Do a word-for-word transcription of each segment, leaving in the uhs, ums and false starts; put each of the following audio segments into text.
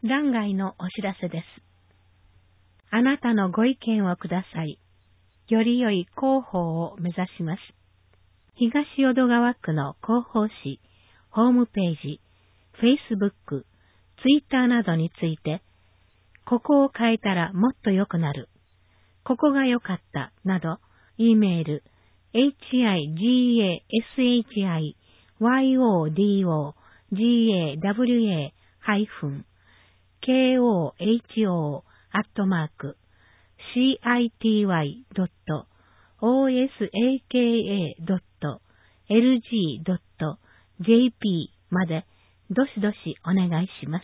欄外のお知らせです。あなたのご意見をください。より良い広報を目指します。東淀川区の広報誌、ホームページ、Facebook、Twitter などについて、ここを変えたらもっと良くなる、ここが良かったなど、E メール、higasyodowa-kyoho アットマーク シーアイティーワイドットオーエスエーケーエードットエルジードットジェーピー までどしどしお願いします。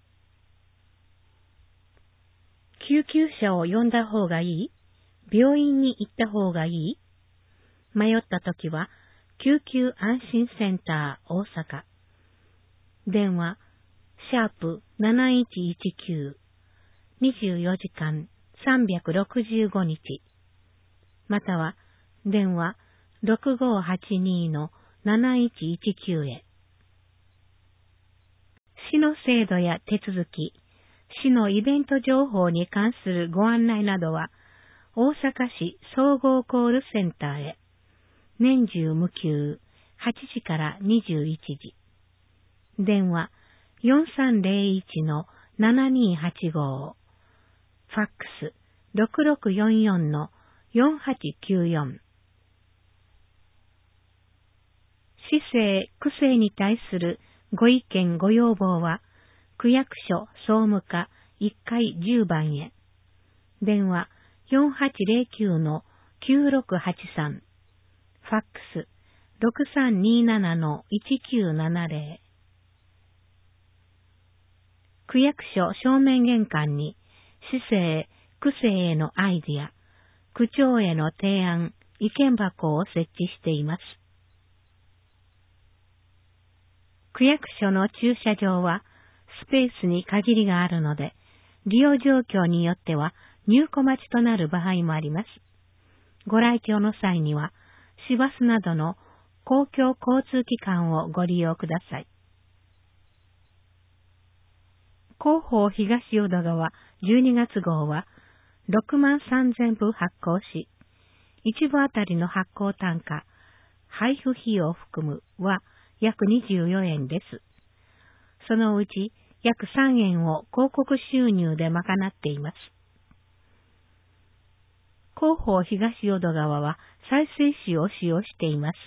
救急車を呼んだ方がいい？病院に行った方がいい？迷ったときは、救急安心センター大阪。電話、シャープなないちいちきゅう、にじゅうよじかんさんびゃくろくじゅうごにち。または、電話ろくごはちにのなないちいちきゅうへ。市の制度や手続き、市のイベント情報に関するご案内などは、大阪市総合コールセンターへ。年中無休、はちじからにじゅういちじ。電話よんさんぜろいちのななにはちご。ファックスろくろくよんよんのよんはちきゅうよん。市政・区政に対するご意見ご要望は、区役所総務課いっかいじゅうばんへ。電話よんはちぜろきゅうのきゅうろくはちさん。ファックスろくさんにななのいちきゅうななぜろ。区役所正面玄関に市政・区政へのアイディア、区長への提案、意見箱を設置しています。区役所の駐車場はスペースに限りがあるので、利用状況によっては入庫待ちとなる場合もあります。ご来庁の際には、市バスなどの公共交通機関をご利用ください。広報東淀川じゅうにがつ号はろくまんさんぜんぶ発行し、いちぶあたりの発行単価、配布費用を含むは約にじゅうよえんです。そのうち約さんえんを広告収入で賄っています。広報東淀川は再生紙を使用しています。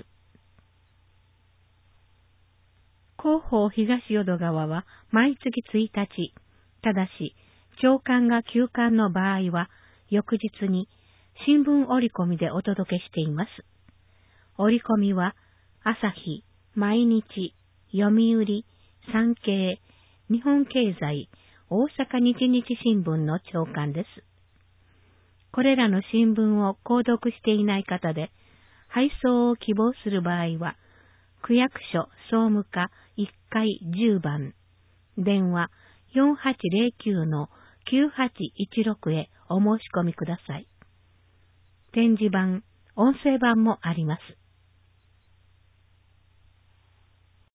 広報東淀川は毎月ついたち、ただし朝刊が休刊の場合は翌日に新聞折り込みでお届けしています。折り込みは朝日、毎日、読売、産経、日本経済、大阪日日新聞の朝刊です。これらの新聞を購読していない方で、配送を希望する場合は、区役所総務課いっかいじゅうばん、電話よんはちぜろきゅうのきゅうはちいちろくへお申し込みください。展示版、音声版もあります。